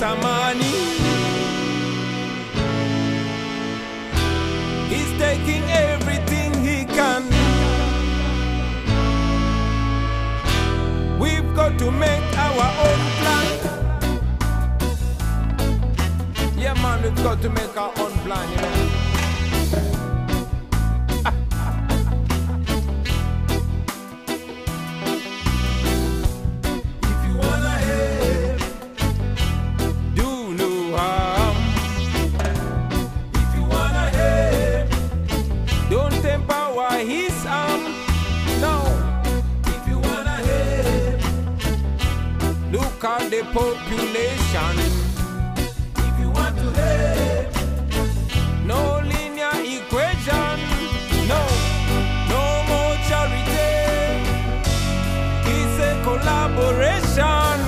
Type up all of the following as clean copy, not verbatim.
after money. He's taking everything he can. We've got to make our own plan. Yeah, man, we've got to make our own plan, you know. His arm, no. If you wanna help, look at the population. If you want to help, no linear equation, no, no more charity. It's a collaboration.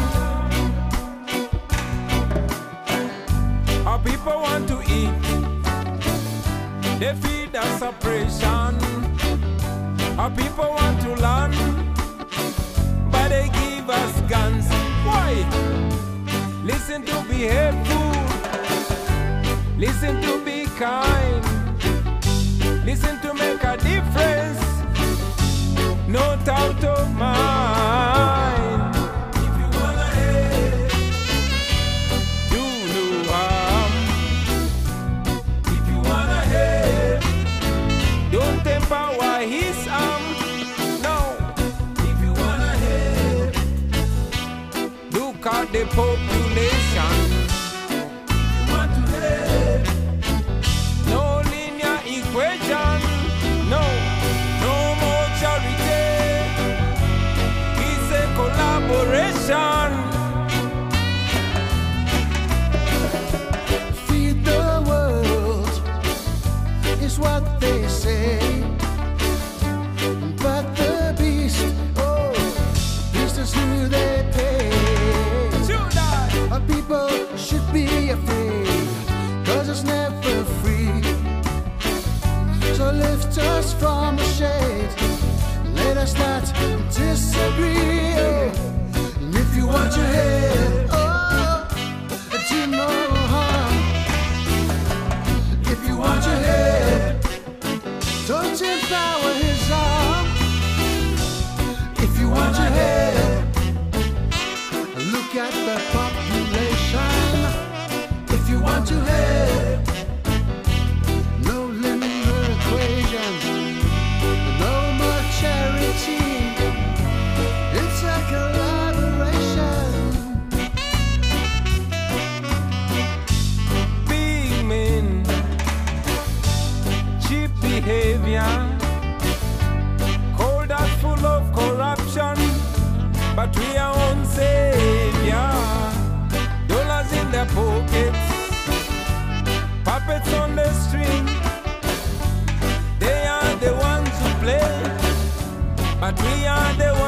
Our people want to eat, they feed us oppression. Our people want to learn, but they give us guns. Why? Listen to be helpful, listen to be kind, listen to make a difference, no doubt of mine. If you wanna help, do no harm. If you wanna help, don't empower his arm, no. If you wanna help, look at the population. If you want to help, no linear equation, no, no more charity. It's a collaboration. Feed the world is what they say. But the beast, oh, beast is who they pay. Our people should be afraid, 'cause it's never free. So lift us from the shade, let us not disagree. And if you want your head, oh, do no harm. If you want your head, don't empower his arm. If you want your head, look at the population. If you want your head, no linear equation, no more charity. It's a collaboration. Big men, cheap behavior, cold and full of corruption, but we are on savior. Dollars in their pockets, puppets on the string. They are the ones who play, but we are the